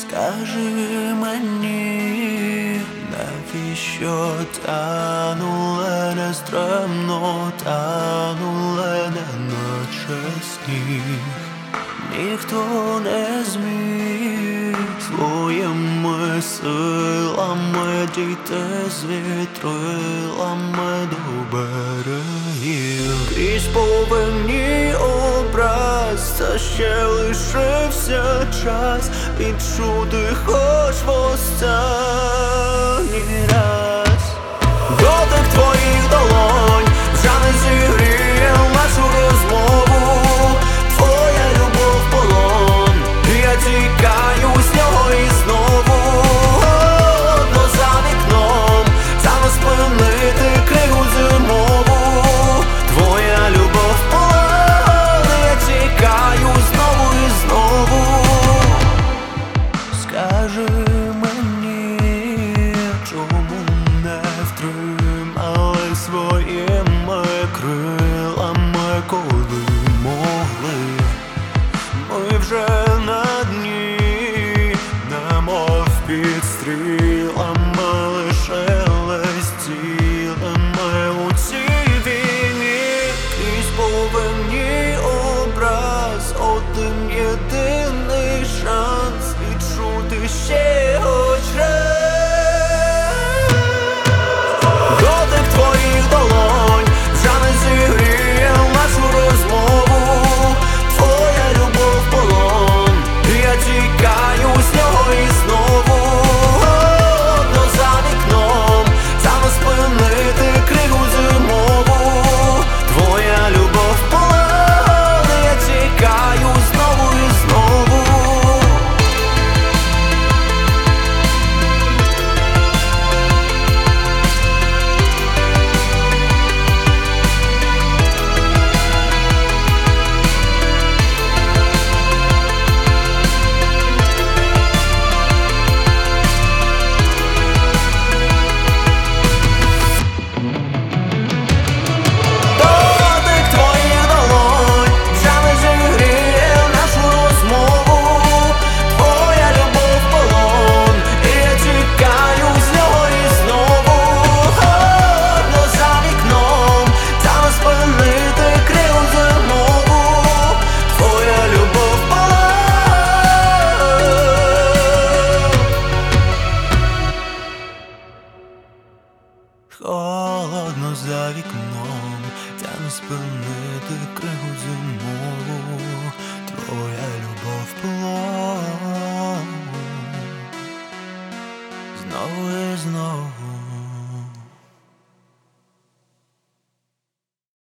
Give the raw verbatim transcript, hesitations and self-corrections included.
Скажи мені, навіщо танули нестримно, танули неначе сніг. Ніхто не зміг своїми силами дійти з вітрилами до берегів. Крізь повинні образ, та ще лишився час відчути хоч в останній раз. Дотик твоїх долонь вже не зігріє нашу розмову. Твоя любов в полон, я тікаю з нього і знову. Одно за вікном, та не спинити кригу зимову. Твоя любов в полон, я тікаю знову і знову. Скажи мені, чому не втримали своїми крилами, коли могли. Ми вже на дні, немов під стрілами, лишились цілими у цій війні. Крізь повинні образ, один єдиний шанс відчути ще хоч раз. Дотик твоїх долонь вже не зігріє нашу розмову. Твоя любов в полон, я тікаю з нього і знову. Одно за вікном, та не спинити кригу зимову. Твоя любов в полон, я тікаю знову і знову. Холодно за вікном, та не спинити кригу зимову. Твоя любов в полон, знову і знову.